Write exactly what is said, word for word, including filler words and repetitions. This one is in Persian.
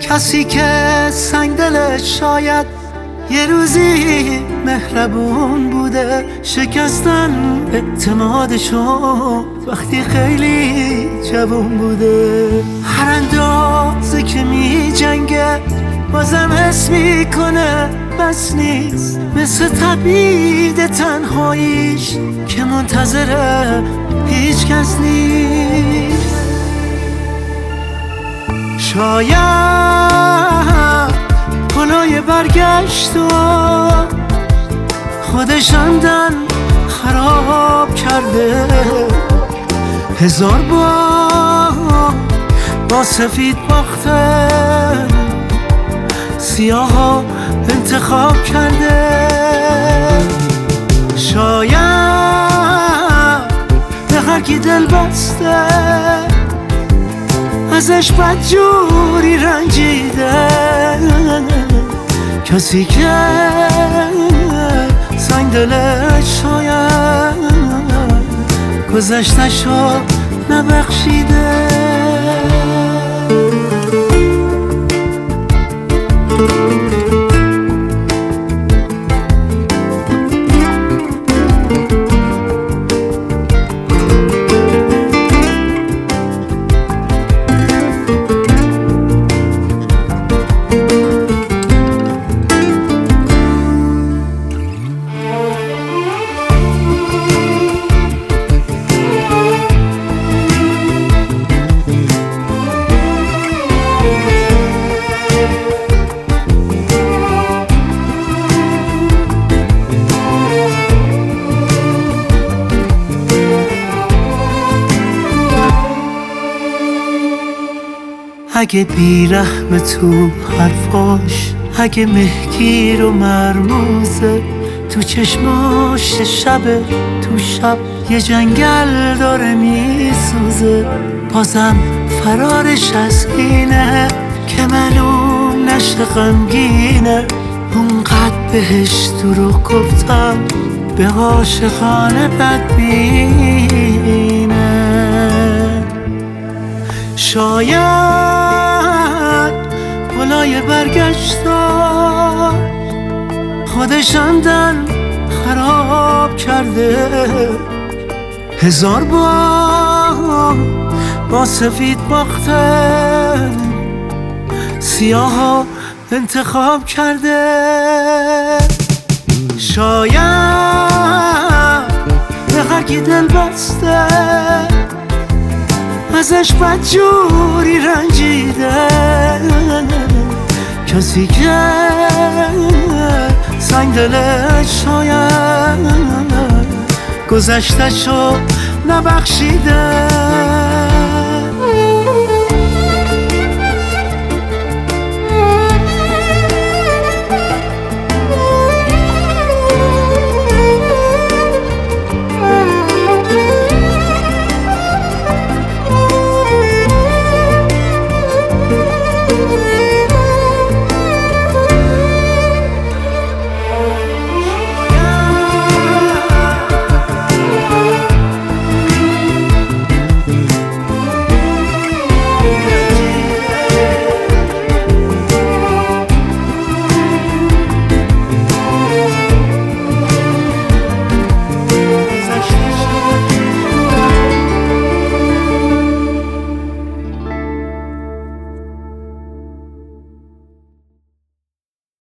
کسی که سنگ دلش شاید یه روزی مهربون بوده، شکستن اعتمادشو وقتی خیلی جوون بوده. هر اندازه که می جنگه بازم حس میکنه بس نیست، مثل تبعید تنهاییش که منتظره هیچ کس نیست. شاید پلای برگشت و خودش عمدن خراب کرده، هزار بار با سفید باختن سیاه ها انتخاب کرده. شاید به هر کی دل بسته ازش بدجوری رنجیده، کسی که سنگ دلش شاید گذشته‌شو نبخشیده. اگه بیرحم تو حرفاش، اگه مهگیر و مرموزه تو چشماش، شب تو شب یه جنگل داره میسوزه، بازم فرارش از اینه که معلوم نشه غمگینه. اونقدر بهش دروغ گفتم به عاشقانه بدبینه. شاید پلای برگشتا خودش عمدن خراب کرده، هزار بار با سفید باختن سیاه ها انتخاب کرده. شاید به هر کی دل بسته ازش بدجوری رنجیده، کسی که سنگ دلش شاید گذشته‌شو نبخشیده.